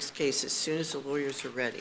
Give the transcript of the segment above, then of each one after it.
next case as soon as the lawyers are ready.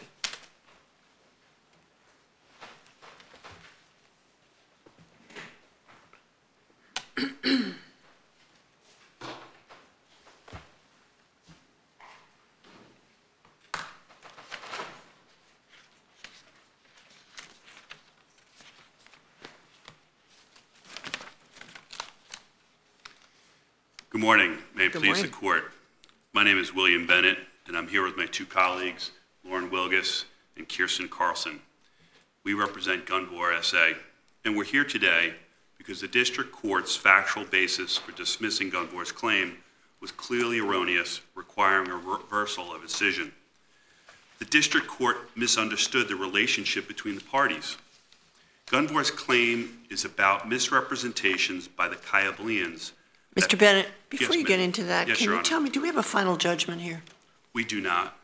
Good morning. May it Good please morning. the court. My name is William Bennett, and I'm here with my two colleagues, Lauren Wilgus and Kirsten Carlson. We represent Gunvor SA, and we're here today because the district court's factual basis for dismissing Gunvor's claim was clearly erroneous, requiring a reversal of decision. The district court misunderstood the relationship between the parties. Gunvor's claim is about misrepresentations by the Kayablians. Mr. Bennett, before Yes, you get ma'am. into that, Yes, can Your you Honor. tell me, do we have a final judgment here? We do not.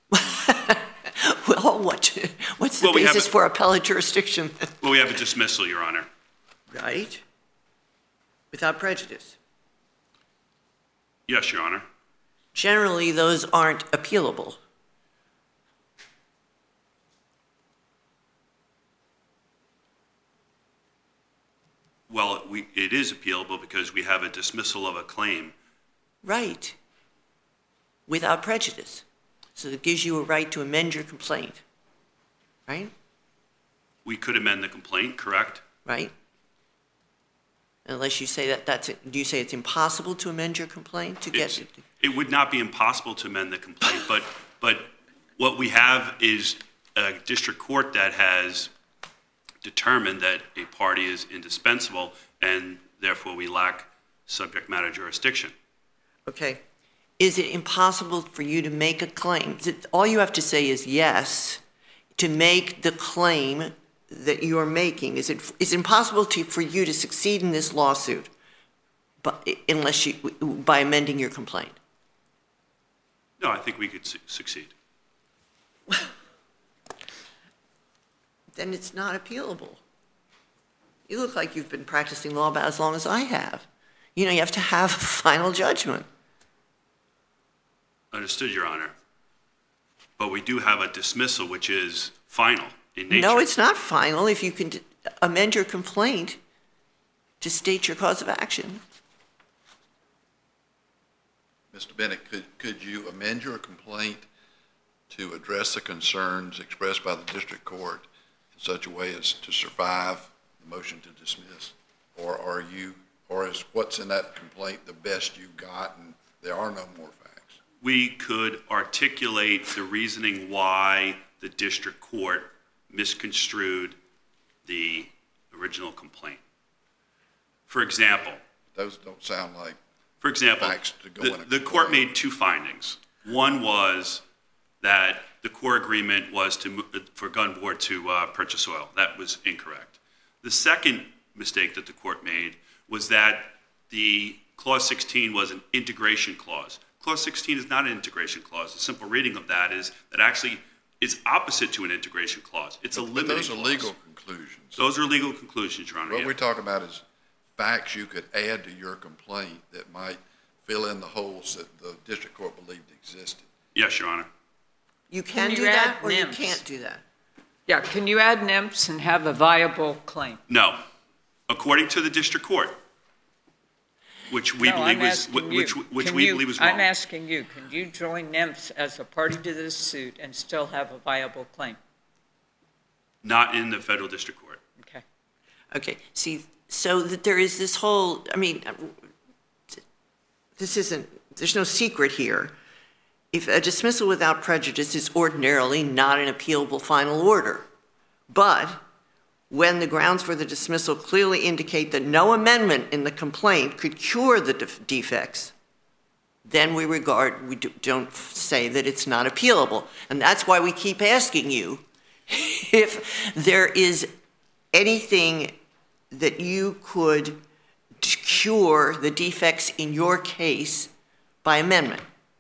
Well, what's the Well, we have basis a- for appellate jurisdiction? Well, we have a dismissal, Your Honor. Right? Without prejudice. Yes, Your Honor. Generally, those aren't appealable. Well, it is appealable because we have a dismissal of a claim. Right. Without prejudice. So it gives you a right to amend your complaint. Right? We could amend the complaint, correct? Right? Unless you say do you say it's impossible to amend your complaint to get it? It would not be impossible to amend the complaint, but what we have is a district court that has determined that a party is indispensable, and therefore we lack subject matter jurisdiction. Okay. Is it impossible for you to make a claim? All you have to say is yes to make the claim that you are making. Is it impossible for you to succeed in this lawsuit by amending your complaint? No, I think we could succeed. Then it's not appealable. You look like you've been practicing law about as long as I have. You have to have a final judgment. Understood, Your Honor. But we do have a dismissal, which is final in nature. No, it's not final if you can amend your complaint to state your cause of action. Mr. Bennett, could you amend your complaint to address the concerns expressed by the district court in such a way as to survive the motion to dismiss? Or is what's in that complaint the best you got and there are no more facts? We could articulate the reasoning why the district court misconstrued the original complaint. For example, Those don't sound like facts to go in a the court made two findings. One was that the core agreement was for Gunvor to purchase oil. That was incorrect. The second mistake that the court made was that the Clause 16 was an integration clause. Clause 16 is not an integration clause. A simple reading of that is that actually is opposite to an integration clause. It's a limiting clause. Those are legal conclusions. Those are legal conclusions, Your Honor. What yeah. we're talking about is facts you could add to your complaint that might fill in the holes that the district court believed existed. Yes, Your Honor. You can you do that add or you NIMS? can't do that. Yeah, can you add NIMS and have a viable claim? No. According to the district court, which we No, believe I'm was asking which you. which Can we you- believe was wrong. I'm asking you, can you join NIMS as a party to this suit and still have a viable claim? Not in the federal district court. Okay. Okay, see, so that there is this whole, there's no secret here. If a dismissal without prejudice is ordinarily not an appealable final order, but when the grounds for the dismissal clearly indicate that no amendment in the complaint could cure the defects, then we don't say that it's not appealable. And that's why we keep asking you if there is anything that you could cure the defects in your case by amendment.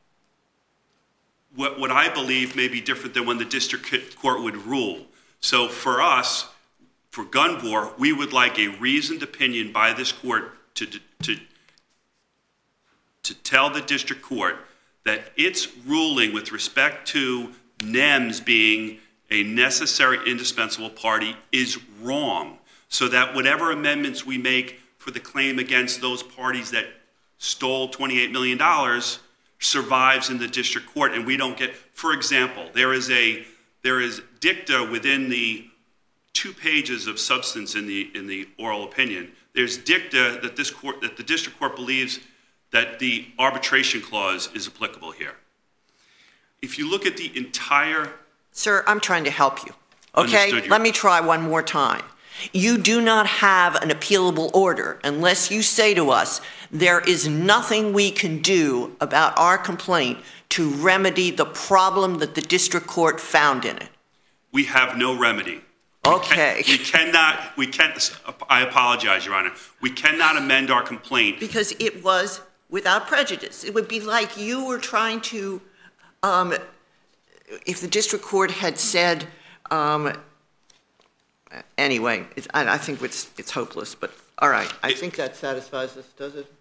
What I believe may be different than when the district court would rule. So for us, for Gunvor, we would like a reasoned opinion by this court to tell the district court that its ruling with respect to NEMS being a necessary, indispensable party is wrong, so that whatever amendments we make for the claim against those parties that stole $28 million survives in the district court, and we don't get, for example, there is dicta within the 2 pages of substance in the oral opinion. There's dicta that the district court believes that the arbitration clause is applicable here. If you look at the entire... Sir, I'm trying to help you. Okay, Understood. let me try one more time. You do not have an appealable order unless you say to us, there is nothing we can do about our complaint to remedy the problem that the district court found in it. We have no remedy. Okay. I apologize, Your Honor. We cannot amend our complaint. Because it was without prejudice. It would be like you were trying to, if the district court had said, anyway, I think it's hopeless, but all right. I think that satisfies us, does it?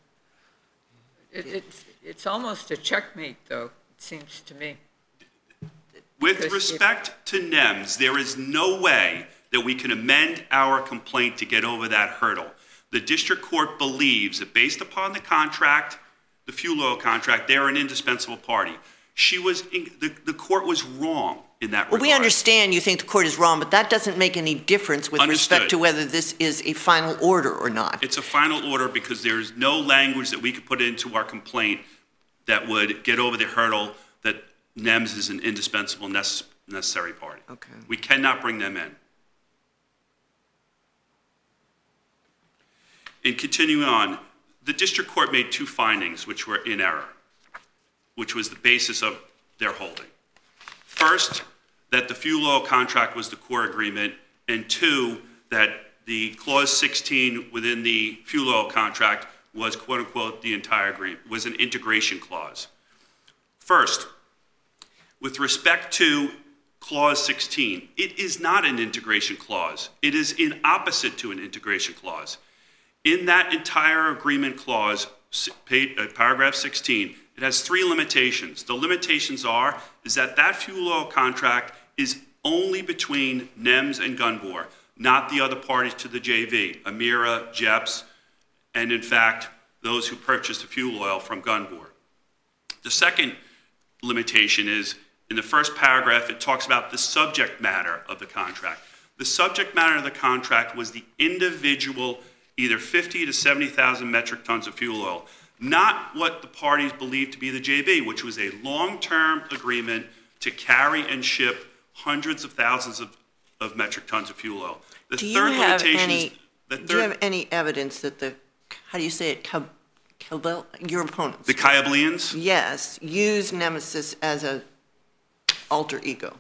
It's almost a checkmate, though, it seems to me. With respect to NEMS, there is no way that we can amend our complaint to get over that hurdle. The district court believes that based upon the contract, the fuel oil contract, they're an indispensable party. The court was wrong in that regard. Well, we understand you think the court is wrong, but that doesn't make any difference with respect to whether this is a final order or not. It's a final order because there's no language that we could put into our complaint that would get over the hurdle that NEMS is an indispensable, necessary party. Okay. We cannot bring them in. And continuing on, the district court made 2 findings which were in error, which was the basis of their holding. First, that the fuel oil contract was the core agreement, and 2, that the clause 16 within the fuel oil contract was, quote unquote, the entire agreement, was an integration clause. First, with respect to clause 16, it is not an integration clause. It is in opposite to an integration clause. In that entire agreement clause, paragraph 16, it has 3 limitations. The limitations is that fuel oil contract is only between NEMS and Gunvor, not the other parties to the JV, Amira, JEPS, and in fact, those who purchased the fuel oil from Gunvor. The second limitation is, in the first paragraph, it talks about the subject matter of the contract. The subject matter of the contract was the individual, either 50 to 70,000 metric tons of fuel oil, not what the parties believed to be the JV, which was a long-term agreement to carry and ship hundreds of thousands of metric tons of fuel oil. Do you have any evidence that how do you say it, your opponents? The Kayableans? Yes, use Nemesis as an alter ego.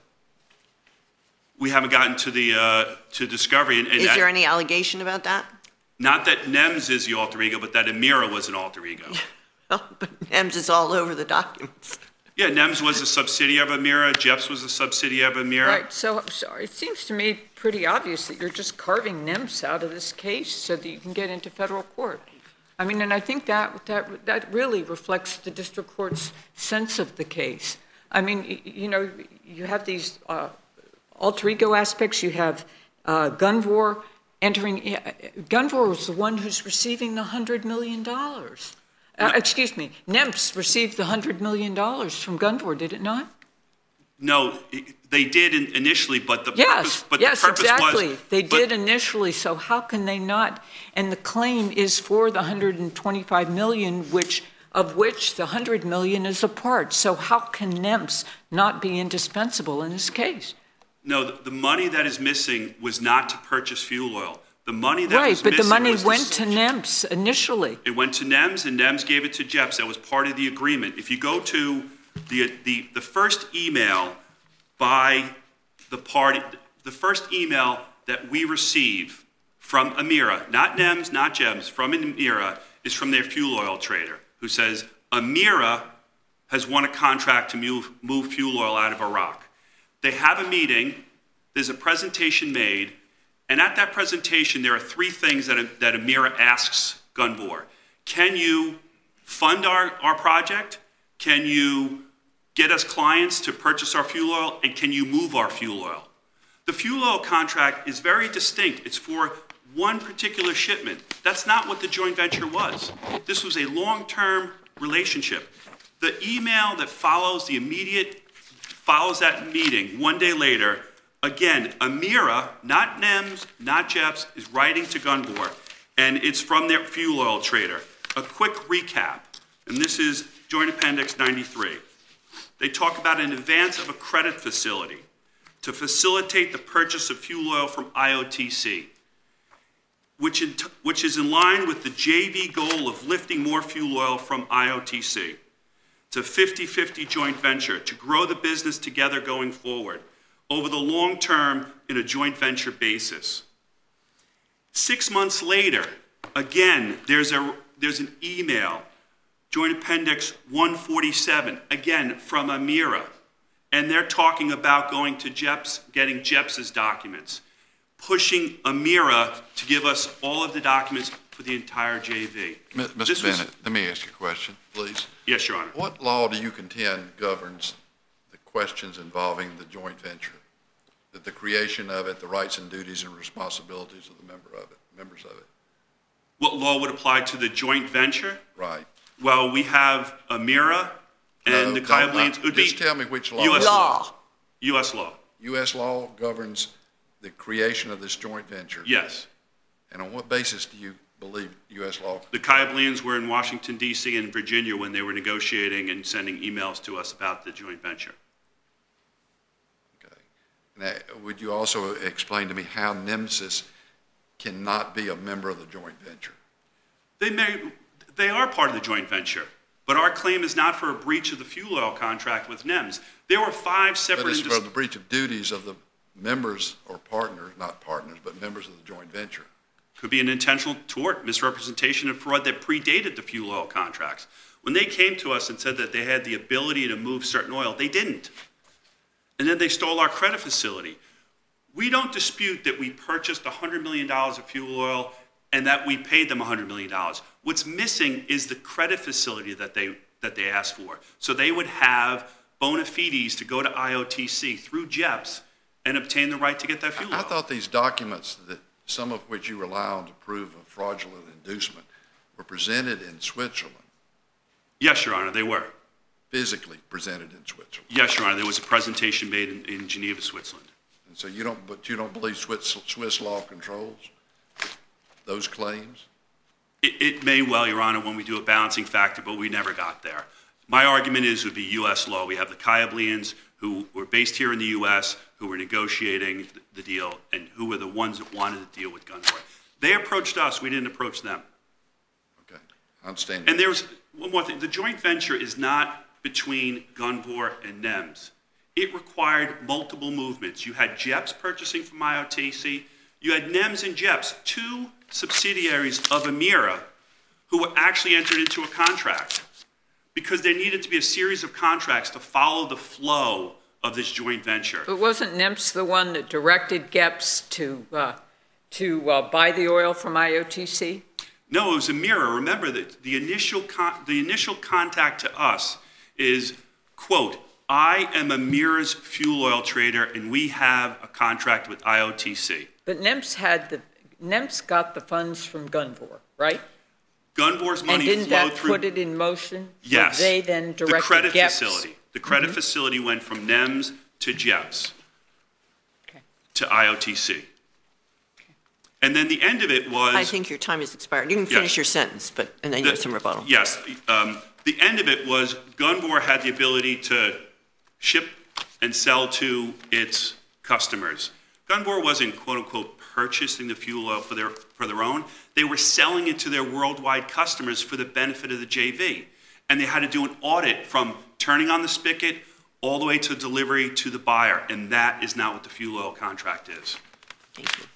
We haven't gotten to discovery. Is there any allegation about that? Not that NEMS is the alter ego, but that Amira was an alter ego. But NEMS is all over the documents. Yeah, NEMS was a subsidiary of Amira. JEPS was a subsidiary of Amira. Right, so it seems to me pretty obvious that you're just carving NEMS out of this case so that you can get into federal court. I mean, and I think that really reflects the district court's sense of the case. I mean, you know, you have these alter ego aspects. You have Gunvor entering. Gunvor was the one who's receiving the $100 million. Excuse me, NEMS received the $100 million from Gunvor, did it not? No, they did initially, but the purpose, exactly. was... They did initially, so how can they not? And the claim is for the $125 million, of which the $100 million is a part. So how can NEMS not be indispensable in this case? No, the money that is missing was not to purchase fuel oil. The money that was missing... Right, but the money went to NEMS initially. It went to NEMS, and NEMS gave it to JEPS. That was part of the agreement. If you go to the first email by the party, the first email that we receive from Amira, not NEMS, not JEPS, from Amira, is from their fuel oil trader, who says, Amira has won a contract to move fuel oil out of Iraq. They have a meeting, there's a presentation made, and at that presentation, there are 3 things that Amira asks Gunvor. Can you fund our project? Can you get us clients to purchase our fuel oil? And can you move our fuel oil? The fuel oil contract is very distinct. It's for one particular shipment. That's not what the joint venture was. This was a long-term relationship. The email that follows that meeting 1 day later, again, Amira, not NEMS, not JEPS, is writing to Gunvor, and it's from their fuel oil trader. A quick recap, and this is Joint Appendix 93. They talk about an advance of a credit facility to facilitate the purchase of fuel oil from IOTC, which is in line with the JV goal of lifting more fuel oil from IOTC. It's a 50-50 joint venture to grow the business together going forward over the long term in a joint venture basis. 6 months later, again, there's an email, Joint Appendix 147, again from Amira, and they're talking about going to JEPS, getting JEPS's documents, pushing Amira to give us all of the documents for the entire JV. Mr. Bennett, let me ask you a question, please. Yes, Your Honor. What law do you contend governs the questions involving the joint venture? That the creation of it, the rights and duties and responsibilities of the members of it? What law would apply to the joint venture? Right. Well, we have Amira and the Kayableans. Just tell me which law. U.S. Law. U.S. law. U.S. law governs the creation of this joint venture. Yes. And on what basis do you believe U.S. law? The Kayableans were in Washington, D.C. and Virginia when they were negotiating and sending emails to us about the joint venture. Okay. Now, would you also explain to me how NEMSIS cannot be a member of the joint venture? They are part of the joint venture, but our claim is not for a breach of the fuel oil contract with NEMS. There were 5 separate... But it's for the breach of duties of the members or partners, not partners, but members of the joint venture. Could be an intentional tort, misrepresentation, and fraud that predated the fuel oil contracts. When they came to us and said that they had the ability to move certain oil, they didn't. And then they stole our credit facility. We don't dispute that we purchased $100 million of fuel oil and that we paid them $100 million. What's missing is the credit facility that they asked for. So they would have bona fides to go to IOTC through JEPS and obtain the right to get that fuel oil. I thought these documents, that some of which you rely on to prove a fraudulent inducement, were presented in Switzerland. Yes, Your Honor, they were. Physically presented in Switzerland. Yes, Your Honor, there was a presentation made in Geneva, Switzerland. And so you don't believe Swiss law controls those claims? It may well, Your Honor, when we do a balancing factor, but we never got there. My argument is it would be U.S. law. We have the Kayableans who were based here in the U.S., who were negotiating the deal, and who were the ones that wanted to deal with Gunvor. They approached us. We didn't approach them. Okay, I understand. And there's one more thing. The joint venture is not between Gunvor and NEMS. It required multiple movements. You had JEPS purchasing from IOTC. You had NEMS and JEPS, 2 subsidiaries of Amira, who were actually entered into a contract because there needed to be a series of contracts to follow the flow of this joint venture. But wasn't NEMS the one that directed GEPS to buy the oil from IOTC? No, it was Amira. Remember that the initial contact to us is, quote, I am Amira's fuel oil trader, and we have a contract with IOTC. But NEMS got the funds from Gunvor, right? Gunvor's money and didn't flowed that through. put it in motion? Yes. So they then directed the credit GEPS? facility. The credit facility went from NEMS to JEPS to IOTC. Okay. And then the end of it was... I think your time has expired. You can finish your sentence, and then you have some rebuttal. Yes. The end of it was Gunvor had the ability to ship and sell to its customers. Gunvor wasn't, quote unquote, purchasing the fuel oil for their own. They were selling it to their worldwide customers for the benefit of the JV. And they had to do an audit from turning on the spigot all the way to delivery to the buyer. And that is not what the fuel oil contract is. Thank you.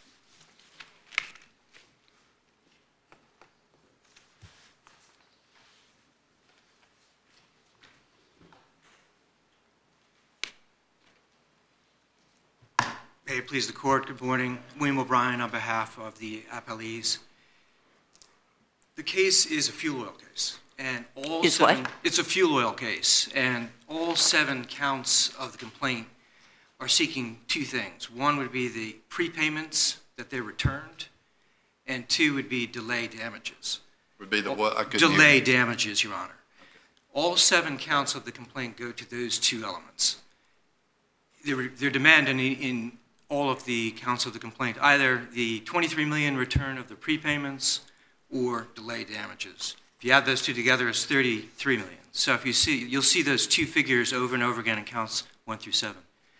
May it please the court, good morning. William O'Brien on behalf of the appellees. The case is a fuel oil case. And all Is what? It's a fuel oil case, and all 7 counts of the complaint are seeking 2 things. One would be the prepayments that they returned, and 2 would be delay damages. Would be the what? I couldn't hear Delay you. damages, Your Honor. All 7 counts of the complaint go to those 2 elements. They're demanding in all of the counts of the complaint either the $23 million return of the prepayments or delay damages. If you add those 2 together, it's $33 million. So if you'll see those 2 figures over and over again in counts 1 through 7.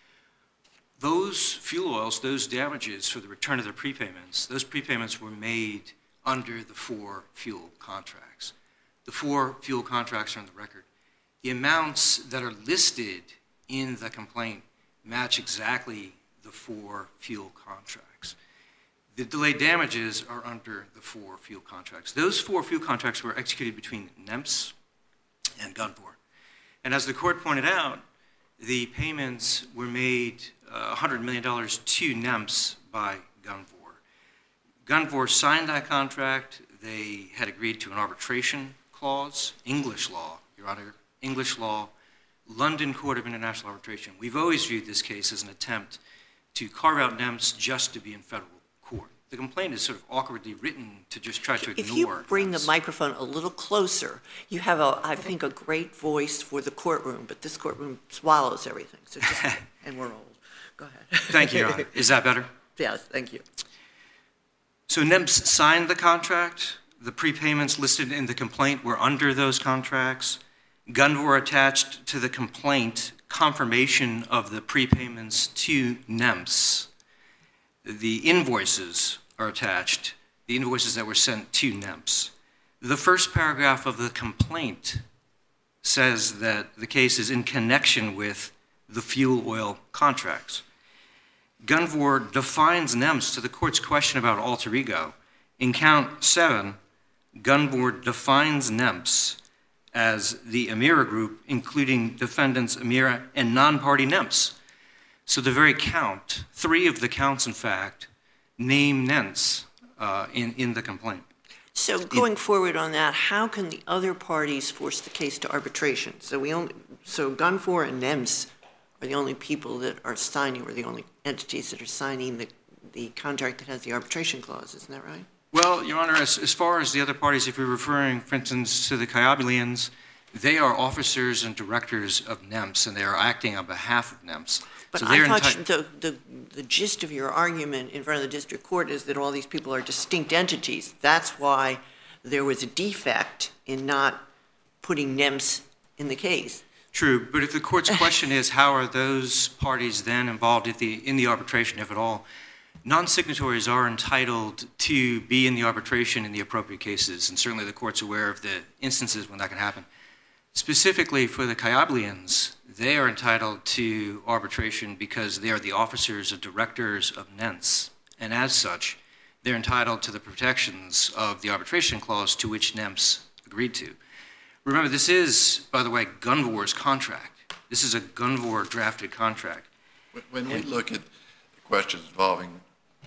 Those fuel oils, those damages for the return of the prepayments, those prepayments were made under the 4 fuel contracts. The 4 fuel contracts are on the record. The amounts that are listed in the complaint match exactly the 4 fuel contracts. The delayed damages are under the 4 fuel contracts. Those 4 fuel contracts were executed between NEMS and Gunvor. And as the court pointed out, the payments were made $100 million to NEMS by Gunvor. Gunvor signed that contract. They had agreed to an arbitration clause, English law, Your Honor, English law, London Court of International Arbitration. We've always viewed this case as an attempt to carve out NEMS just to be in federal court. The complaint is sort of awkwardly written to just try to ignore If you bring the NEMS. microphone a little closer, you have, I think, a great voice for the courtroom, but this courtroom swallows everything, so just, and we're old. Go ahead. Thank you, Your Honor. Is that better? Yes, thank you. So NEMS signed the contract. The prepayments listed in the complaint were under those contracts. Gunvor attached to the complaint confirmation of the prepayments to NEMS. The invoices are attached, the invoices that were sent to NEMS. The first paragraph of the complaint says that the case is in connection with the fuel oil contracts. Gunvor defines NEMS to the court's question about alter ego. In count 7, Gunvor defines NEMS as the Amira Group, including defendants Amira and non-party NEMS. So the very count, 3 of the counts, in fact, name NEMS in the complaint. So going forward on that, how can the other parties force the case to arbitration? So Gunvor and NEMS are the only people that are signing, or the only entities that are signing the contract that has the arbitration clause, isn't that right? Well, Your Honor, as far as the other parties, if you're referring, for instance, to the Kayabilians, they are officers and directors of NEMS, and they are acting on behalf of NEMS. But So I they're thought the gist of your argument in front of the district court is that all these people are distinct entities. That's why there was a defect in not putting NEMS in the case. True, but if the court's question is how are those parties then involved in the arbitration, if at all, non-signatories are entitled to be in the arbitration in the appropriate cases, and certainly the court's aware of the instances when that can happen. Specifically for the Kayabilians, they are entitled to arbitration because they are the officers and directors of NEMS, and as such, they're entitled to the protections of the arbitration clause to which NEMS agreed to. Remember, this is, by the way, Gunvor's contract. This is a Gunvor drafted contract. When we look at the questions involving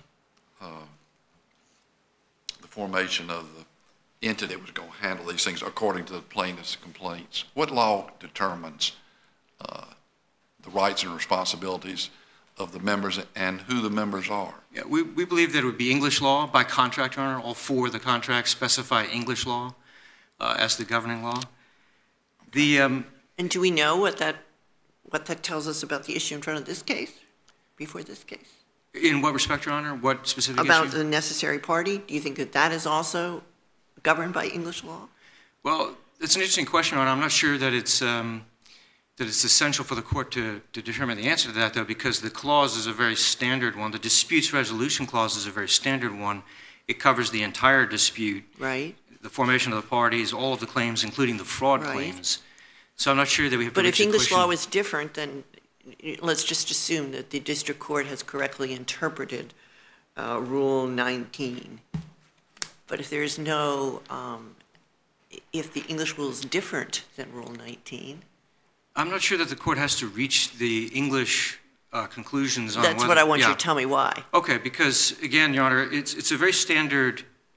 the formation of the entity that was going to handle these things according to the plaintiff's complaints, what law determines the rights and responsibilities of the members and who the members are? Yeah, we believe that it would be English law by contract, Your Honor. All 4 of the contracts specify English law as the governing law. And do we know what that tells us about the issue in front of this case, before this case? In what respect, Your Honor? What specific About issue? the necessary party? Do you think that that is also governed by English law? Well, it's an interesting question, Your Honor. I'm not sure that it's essential for the court to determine the answer to that, though, because the clause is a very standard one. The disputes resolution clause is a very standard one. It covers the entire dispute. Right. The formation of the parties, all of the claims, including the fraud Right. claims. So I'm not sure that we have to But if reach the English question. law is different, then let's just assume that the district court has correctly interpreted Rule 19. But if there is no, if the English rule is different than Rule 19, I'm not sure that the court has to reach the English conclusions on whether... that's what I want you yeah. to tell me why. Okay, because, again, Your Honor, it's a very standard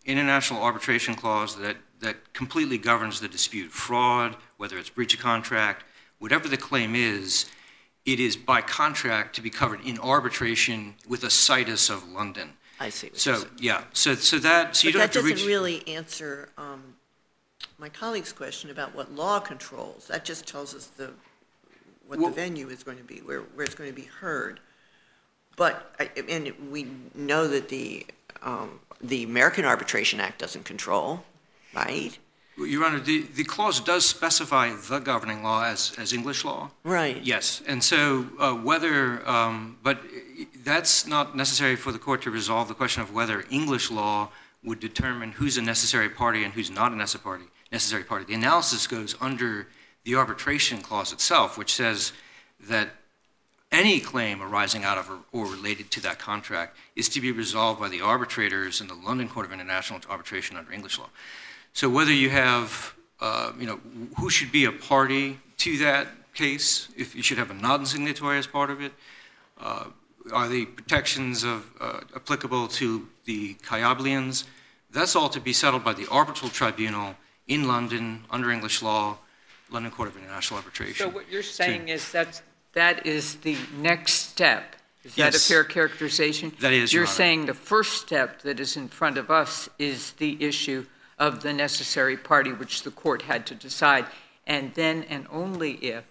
international arbitration clause that completely governs the dispute. Fraud, whether it's breach of contract, whatever the claim is, it is by contract to be covered in arbitration with a situs of London. I see what you're So, saying. yeah, so you But don't that have to reach. doesn't really answer my colleague's question about what law controls. That just tells us what the Well- venue is going to be, where it's going to be heard. But, and we know that the American Arbitration Act doesn't control, right? Your Honor, the clause does specify the governing law as English law. Right. Yes, and so but that's not necessary for the court to resolve the question of whether English law would determine who's a necessary party and who's not a necessary party. The analysis goes under the arbitration clause itself, which says that any claim arising out of or related to that contract is to be resolved by the arbitrators in the London Court of International Arbitration under English law. So whether you have, who should be a party to that case, if you should have a non-signatory as part of it, are the protections applicable to the Kyablians? That's all to be settled by the arbitral tribunal in London under English law, London Court of International Arbitration. So what you're saying is that is the next step. Is that a Yes. fair characterization? That is, Your You're Honor. saying the first step that is in front of us is the issue of the necessary party, which the court had to decide, and then and only if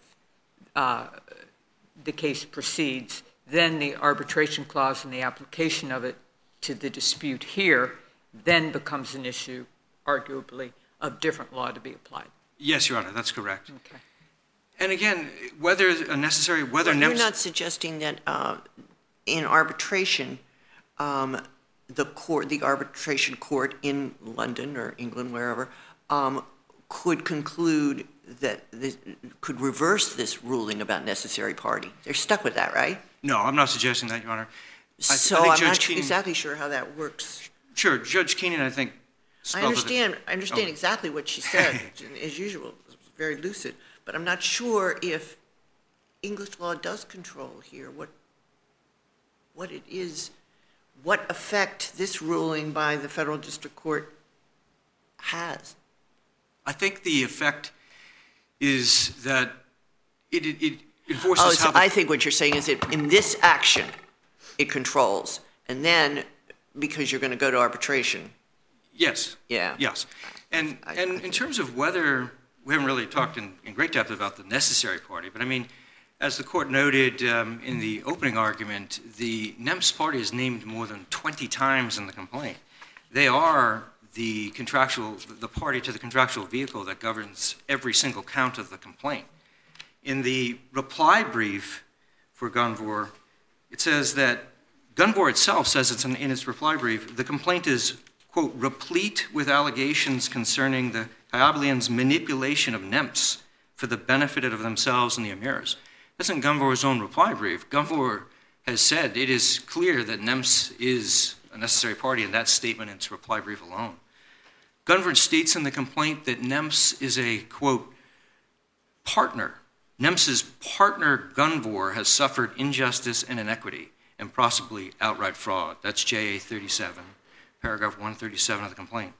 the case proceeds, then the arbitration clause and the application of it to the dispute here then becomes an issue, arguably, of different law to be applied. Yes, Your Honor, that's correct. Okay. And again, whether a necessary, whether You're not suggesting that in arbitration, the arbitration court in London or England, wherever, could conclude that could reverse this ruling about necessary party. They're stuck with that, right? No, I'm not suggesting that, Your Honor. So think I'm Judge not Keenan- exactly sure how that works. Sure, Judge Keenan, I think. I understand Oh. exactly what she said, as usual, it was very lucid, but I'm not sure if English law does control here what it is, what effect this ruling by the federal district court has. I think the effect is that it Oh, enforces so how the I think what you're saying is that in this action, it controls, and then, because you're going to go to arbitration, Yes. yeah. Yes. And I in think- terms of whether, we haven't really talked in great depth about the necessary party, but I mean, as the court noted in the opening argument, the NEMS party is named more than 20 times in the complaint. They are the party to the contractual vehicle that governs every single count of the complaint. In the reply brief for Gunvor, it says that Gunvor itself says in its reply brief, the complaint is, quote, replete with allegations concerning the Kyablians' manipulation of NEMS for the benefit of themselves and the Emirs. That's in Gunvor's own reply brief. Gunvor has said it is clear that NEMS is a necessary party in that statement in its reply brief alone. Gunvor states in the complaint that NEMS is a, quote, partner. NEMS's partner, Gunvor, has suffered injustice and inequity and possibly outright fraud. That's JA 37, paragraph 137 of the complaint.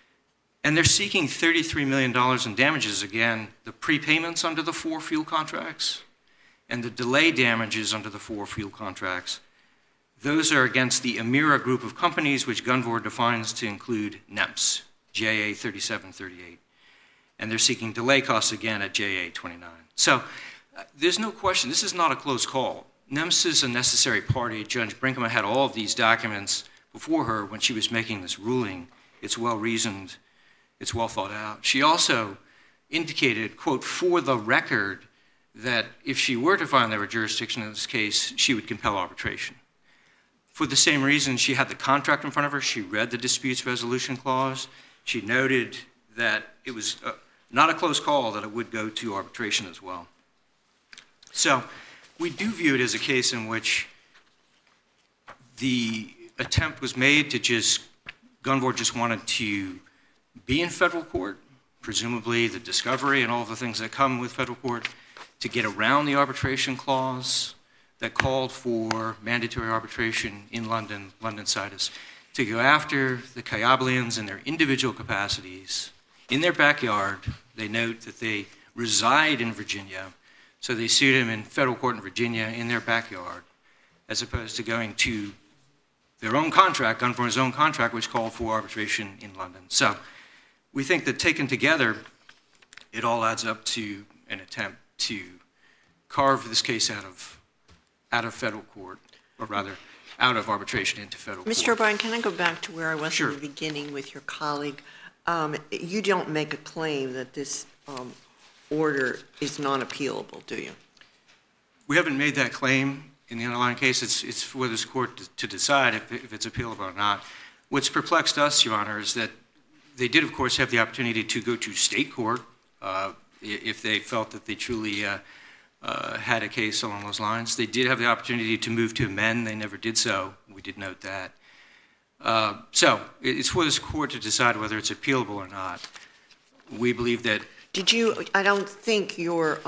And they're seeking $33 million in damages, again, the prepayments under the 4 fuel contracts and the delay damages under the 4 fuel contracts. Those are against the Emira group of companies, which Gunvor defines to include NEMS, JA 3738. And they're seeking delay costs again at JA 29. So there's no question, this is not a close call. NEMS is a necessary party. Judge Brinkman had all of these documents before her when she was making this ruling. It's well-reasoned, it's well thought out. She also indicated, quote, for the record, that if she were to find there were jurisdiction in this case, she would compel arbitration. For the same reason, she had the contract in front of her. She read the disputes resolution clause. She noted that it was not a close call, that it would go to arbitration as well. So we do view it as a case in which the attempt was made to Gunvor just wanted to be in federal court, presumably the discovery and all the things that come with federal court, to get around the arbitration clause that called for mandatory arbitration in London situs, to go after the Kayablians in their individual capacities in their backyard. They note that they reside in Virginia, so they sued him in federal court in Virginia in their backyard, as opposed to going to their own contract, Gunvor's own contract, which called for arbitration in London. So we think that taken together, it all adds up to an attempt to carve this case out of federal court, or rather, out of arbitration into federal court. Mr. O'Brien, can I go back to where I was Sure. in the beginning with your colleague? You don't make a claim that this order is non-appealable, do you? We haven't made that claim in the underlying case. It's for this court to decide if it's appealable or not. What's perplexed us, Your Honor, is that they did, of course, have the opportunity to go to state court if they felt that they truly had a case along those lines. They did have the opportunity to move to amend. They never did so. We did note that. So it's for this court to decide whether it's appealable or not. We believe that. I don't think your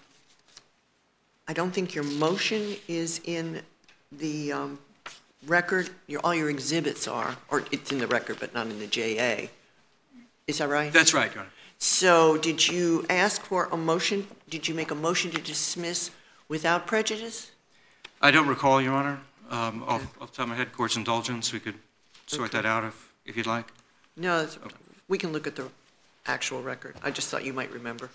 motion is in the record. All your exhibits are, or it's in the record, but not in the JA. Is that right? That's right, Your Honor. So did you ask for a motion? Did you make a motion to dismiss without prejudice? I don't recall, Your Honor. Off the top of my head, court's indulgence, we could sort that out if you'd like. No, we can look at the actual record. I just thought you might remember.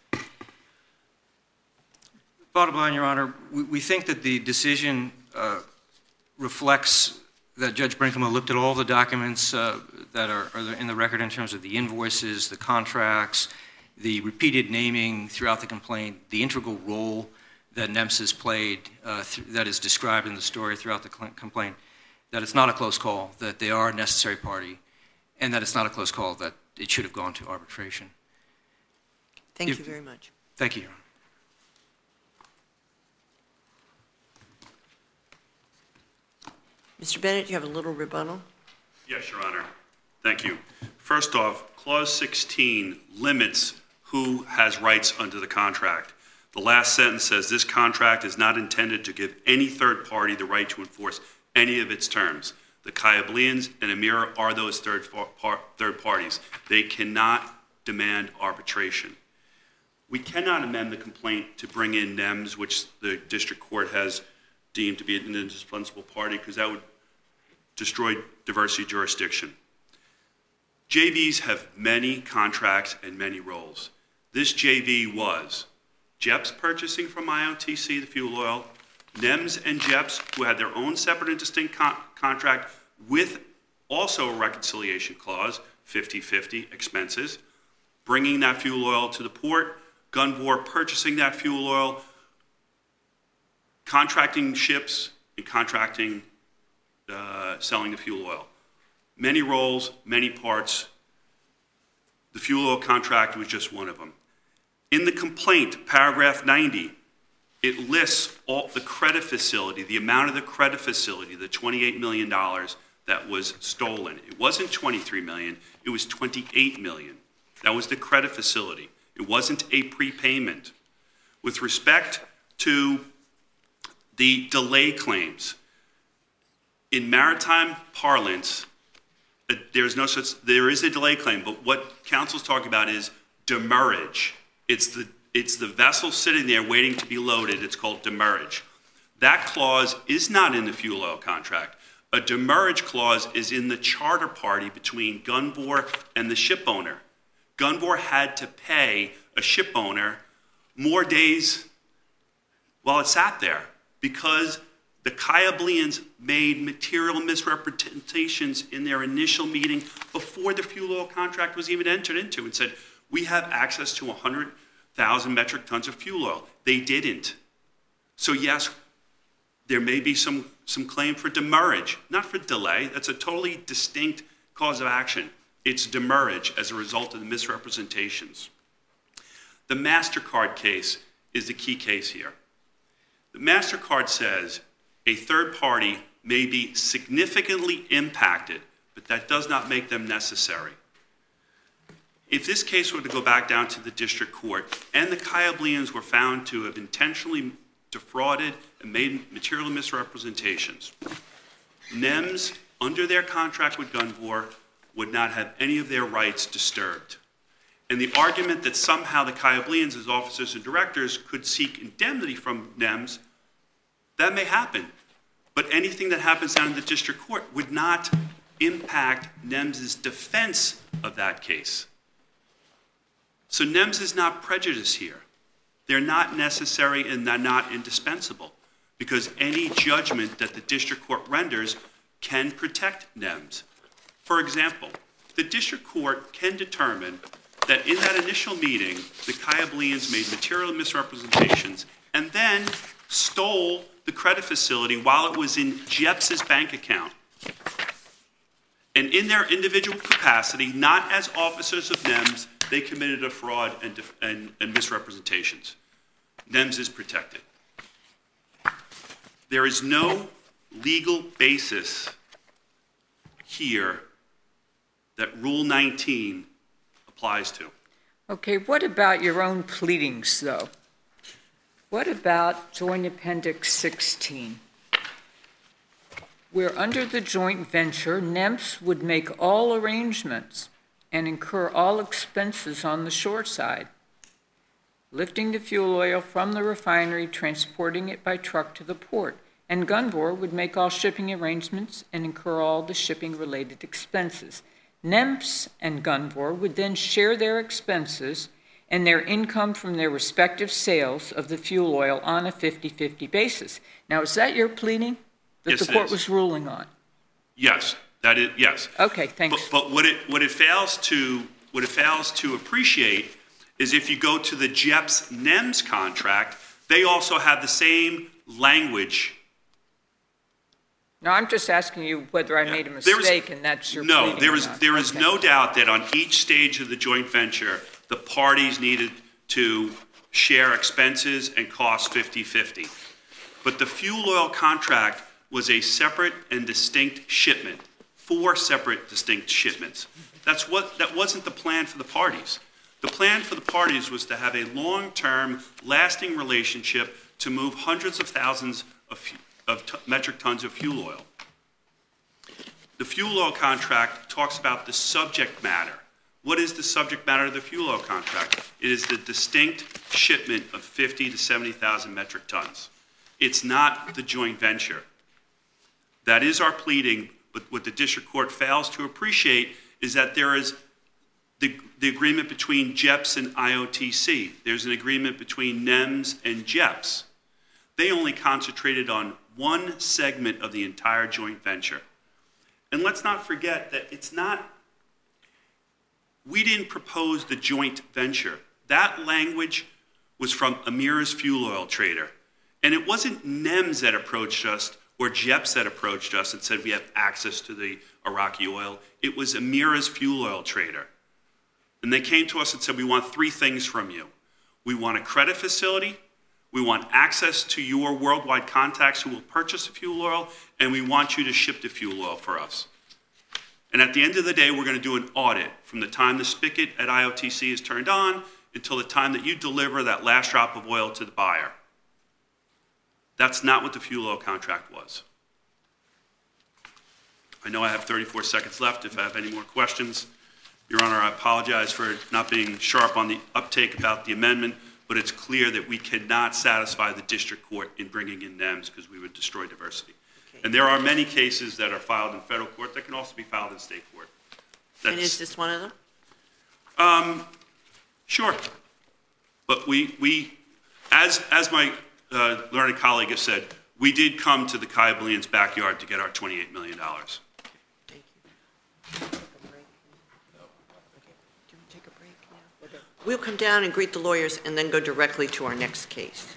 Bottom line, Your Honor, we think that the decision reflects that Judge Brinkema looked at all the documents that are in the record in terms of the invoices, the contracts, the repeated naming throughout the complaint, the integral role that NEMS has played that is described in the story throughout the complaint, that it's not a close call, that they are a necessary party, and that it's not a close call, that it should have gone to arbitration. Thank you very much. Thank you, Your Honor. Mr. Bennett, you have a little rebuttal? Yes, Your Honor. Thank you. First off, Clause 16 limits who has rights under the contract. The last sentence says, this contract is not intended to give any third party the right to enforce any of its terms. The Kayablians and Emira are those third parties. They cannot demand arbitration. We cannot amend the complaint to bring in NEMS, which the district court has deemed to be an indispensable party, because that would destroy diversity jurisdiction. JVs have many contracts and many roles. This JV was JEPS purchasing from IOTC the fuel oil, NEMS and JEPS, who had their own separate and distinct contract with also a reconciliation clause, 50-50 expenses, bringing that fuel oil to the port, Gunvor purchasing that fuel oil, contracting ships, and contracting, selling the fuel oil. Many roles, many parts. The fuel oil contract was just one of them. In the complaint, paragraph 90, it lists all the credit facility, the amount of the credit facility, the $28 million that was stolen. It wasn't $23 million, it was $28 million. That was the credit facility. It wasn't a prepayment. With respect to the delay claims, in maritime parlance, there is a delay claim, but what counsel's talking about is demurrage. It's the vessel sitting there waiting to be loaded. It's called demurrage. That clause is not in the fuel oil contract. A demurrage clause is in the charter party between Gunvor and the ship owner. Gunvor had to pay a ship owner more days while it sat there because the Kayablians made material misrepresentations in their initial meeting before the fuel oil contract was even entered into and said, we have access to 100,000 metric tons of fuel oil. They didn't. So yes, there may be some claim for demurrage, not for delay. That's a totally distinct cause of action. It's demurrage as a result of the misrepresentations. The MasterCard case is the key case here. The MasterCard says a third party may be significantly impacted, but that does not make them necessary. If this case were to go back down to the district court and the Kayablians were found to have intentionally defrauded and made material misrepresentations, NEMS under their contract with Gunvor, would not have any of their rights disturbed. And the argument that somehow the Kayableans, as officers and directors, could seek indemnity from NEMS, that may happen. But anything that happens down in the district court would not impact NEMS's defense of that case. So NEMS is not prejudiced here. They're not necessary and they're not indispensable, because any judgment that the district court renders can protect NEMS. For example, the district court can determine that in that initial meeting, the Kayableans made material misrepresentations and then stole the credit facility while it was in JEPS's bank account. And in their individual capacity, not as officers of NEMS, they committed a fraud and misrepresentations. NEMS is protected. There is no legal basis here that Rule 19 applies to. Okay, what about your own pleadings, though? What about Joint Appendix 16? Where under the joint venture, NEMS would make all arrangements and incur all expenses on the short side, lifting the fuel oil from the refinery, transporting it by truck to the port, and Gunvor would make all shipping arrangements and incur all the shipping-related expenses. NEMS and Gunvor would then share their expenses and their income from their respective sales of the fuel oil on a 50-50 basis. Now, is that your pleading that Yes, the court it is. was ruling on? Yes, that is, yes. Okay, thanks. But what it fails to appreciate is if you go to the JEPS NEMS contract, they also have the same language. No, I'm just asking you whether I made a There is- mistake, and that's your No, pleading there or is not. there is Okay. no doubt that on each stage of the joint venture, the parties needed to share expenses and costs 50-50. But the fuel oil contract was a separate and distinct shipment, 4 separate distinct shipments. That wasn't the plan for the parties. The plan for the parties was to have a long-term, lasting relationship to move hundreds of thousands of metric tons of fuel oil. The fuel oil contract talks about the subject matter. What is the subject matter of the fuel oil contract? It is the distinct shipment of 50 to 70,000 metric tons. It's not the joint venture. That is our pleading, but what the district court fails to appreciate is that there is the agreement between JEPS and IOTC. There's an agreement between NEMS and JEPS. They only concentrated on one segment of the entire joint venture. And let's not forget that we didn't propose the joint venture. That language was from Amira's fuel oil trader. And it wasn't NEMS that approached us or JEPS that approached us and said we have access to the Iraqi oil. It was Amira's fuel oil trader. And they came to us and said, we want 3 things from you. We want a credit facility, we want access to your worldwide contacts who will purchase the fuel oil, and we want you to ship the fuel oil for us. And at the end of the day, we're going to do an audit from the time the spigot at IOTC is turned on until the time that you deliver that last drop of oil to the buyer. That's not what the fuel oil contract was. I know I have 34 seconds left. If I have any more questions, Your Honor, I apologize for not being sharp on the uptake about the amendment, but it's clear that we cannot satisfy the district court in bringing in NEMS because we would destroy diversity. Okay. And there are many cases that are filed in federal court that can also be filed in state court. And is this one of them? Sure. But we as my learned colleague has said, we did come to the Kayableans' backyard to get our $28 million. Thank you. We'll come down and greet the lawyers and then go directly to our next case.